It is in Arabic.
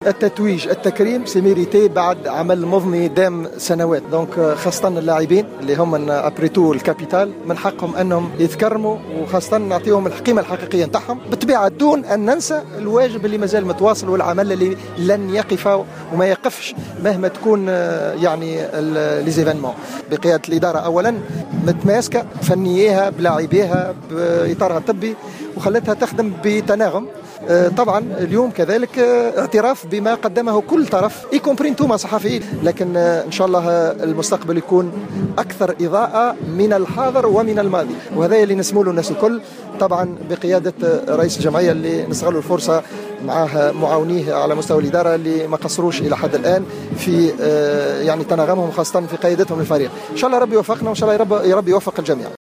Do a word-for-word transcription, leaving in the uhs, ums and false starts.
التتويج التكريم سيميريتي بعد عمل مضني دام سنوات. دونك خاصة اللاعبين اللي هم ابريتو الكابيتال من حقهم انهم يتكرموا، وخاصة نعطيهم القيمة الحقيقية نتاعهم بالطبيعة، دون ان ننسى الواجب اللي مازال متواصل والعمل اللي لن يقف وما يقفش مهما تكون يعني لي زيفينمون. بقيادة الإدارة اولا متماسكة فنييها بلاعبيها بإطارها الطبي وخلتها تخدم بتناغم. طبعا اليوم كذلك اعتراف بما قدمه كل طرف يكمبري انتم صحفيين، لكن ان شاء الله المستقبل يكون اكثر اضاءه من الحاضر ومن الماضي، وهذا اللي نسمو له الناس الكل. طبعا بقياده رئيس الجمعيه اللي نستغلوا الفرصه معاه معاونيه على مستوى الاداره اللي ما قصروش الى حد الان في يعني تناغمهم، خاصه في قيادتهم للفريق. ان شاء الله ربي يوفقنا، وان شاء الله يا رب يوفق الجميع.